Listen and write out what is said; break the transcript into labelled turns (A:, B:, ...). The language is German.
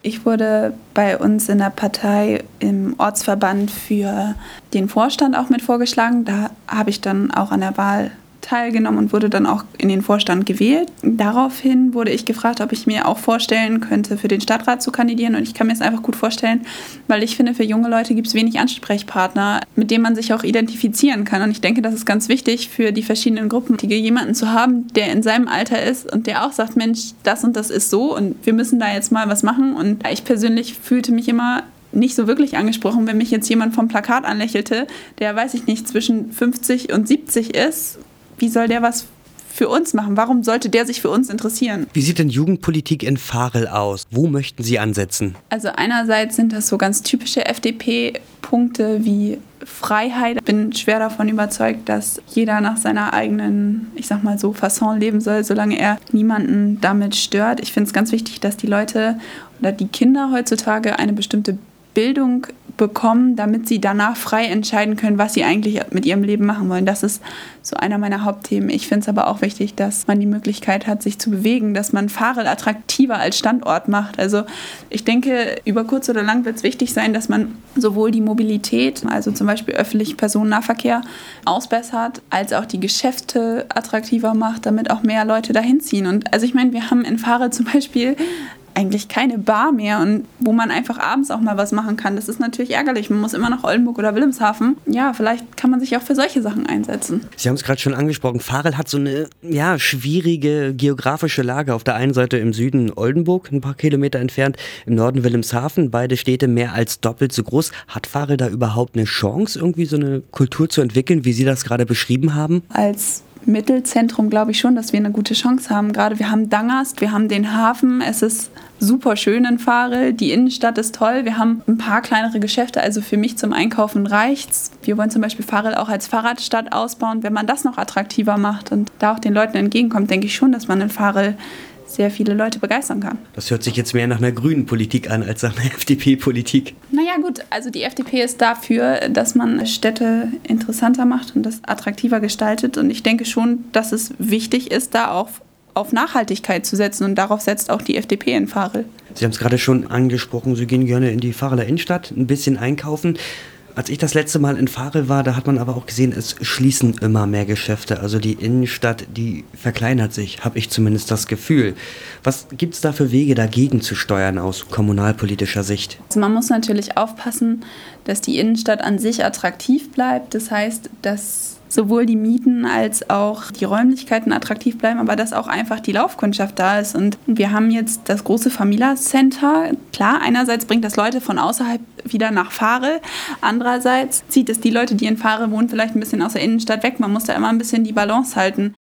A: Ich wurde bei uns in der Partei im Ortsverband für den Vorstand auch mit vorgeschlagen. Da habe ich dann auch an der Wahl teilgenommen und wurde dann auch in den Vorstand gewählt. Daraufhin wurde ich gefragt, ob ich mir auch vorstellen könnte, für den Stadtrat zu kandidieren. Und ich kann mir es einfach gut vorstellen, weil ich finde, für junge Leute gibt es wenig Ansprechpartner, mit denen man sich auch identifizieren kann. Und ich denke, das ist ganz wichtig für die verschiedenen Gruppen, jemanden zu haben, der in seinem Alter ist und der auch sagt, Mensch, das und das ist so und wir müssen da jetzt mal was machen. Und ich persönlich fühlte mich immer nicht so wirklich angesprochen, wenn mich jetzt jemand vom Plakat anlächelte, der, weiß ich nicht, zwischen 50 und 70 ist. Wie soll der was für uns machen? Warum sollte der sich für uns interessieren?
B: Wie sieht denn Jugendpolitik in Varel aus? Wo möchten Sie ansetzen?
A: Also einerseits sind das so ganz typische FDP-Punkte wie Freiheit. Ich bin schwer davon überzeugt, dass jeder nach seiner eigenen, ich sag mal so, Fasson leben soll, solange er niemanden damit stört. Ich finde es ganz wichtig, dass die Leute oder die Kinder heutzutage eine bestimmte Bildung bekommen, damit sie danach frei entscheiden können, was sie eigentlich mit ihrem Leben machen wollen. Das ist so einer meiner Hauptthemen. Ich finde es aber auch wichtig, dass man die Möglichkeit hat, sich zu bewegen, dass man Varel attraktiver als Standort macht. Also ich denke, über kurz oder lang wird es wichtig sein, dass man sowohl die Mobilität, also zum Beispiel öffentlichen Personennahverkehr, ausbessert, als auch die Geschäfte attraktiver macht, damit auch mehr Leute dahin ziehen. Und also ich meine, wir haben in Varel zum Beispiel eigentlich keine Bar mehr und wo man einfach abends auch mal was machen kann. Das ist natürlich ärgerlich. Man muss immer nach Oldenburg oder Wilhelmshaven. Ja, vielleicht kann man sich auch für solche Sachen einsetzen.
B: Sie haben es gerade schon angesprochen. Varel hat so eine schwierige geografische Lage. Auf der einen Seite im Süden Oldenburg, ein paar Kilometer entfernt, im Norden Wilhelmshaven. Beide Städte mehr als doppelt so groß. Hat Varel da überhaupt eine Chance, irgendwie so eine Kultur zu entwickeln, wie Sie das gerade beschrieben haben?
A: Als Mittelzentrum glaube ich schon, dass wir eine gute Chance haben. Gerade wir haben Dangast, wir haben den Hafen, es ist super schön in Varel, die Innenstadt ist toll, wir haben ein paar kleinere Geschäfte, also für mich zum Einkaufen reicht's. Wir wollen zum Beispiel Varel auch als Fahrradstadt ausbauen. Wenn man das noch attraktiver macht und da auch den Leuten entgegenkommt, denke ich schon, dass man in Varel sehr viele Leute begeistern kann.
B: Das hört sich jetzt mehr nach einer grünen Politik an, als nach einer FDP-Politik.
A: Naja gut, also die FDP ist dafür, dass man Städte interessanter macht und das attraktiver gestaltet. Und ich denke schon, dass es wichtig ist, da auch auf Nachhaltigkeit zu setzen. Und darauf setzt auch die FDP in Varel.
B: Sie haben es gerade schon angesprochen, Sie gehen gerne in die Vareler Innenstadt, ein bisschen einkaufen. Als ich das letzte Mal in Varel war, da hat man aber auch gesehen, es schließen immer mehr Geschäfte. Also die Innenstadt, die verkleinert sich, habe ich zumindest das Gefühl. Was gibt es da für Wege, dagegen zu steuern aus kommunalpolitischer Sicht?
A: Also man muss natürlich aufpassen, dass die Innenstadt an sich attraktiv bleibt. Das heißt, dass sowohl die Mieten als auch die Räumlichkeiten attraktiv bleiben, aber dass auch einfach die Laufkundschaft da ist. Und wir haben jetzt das große Famila Center. Klar, einerseits bringt das Leute von außerhalb wieder nach Varel. Andererseits zieht es die Leute, die in Varel wohnen, vielleicht ein bisschen aus der Innenstadt weg. Man muss da immer ein bisschen die Balance halten.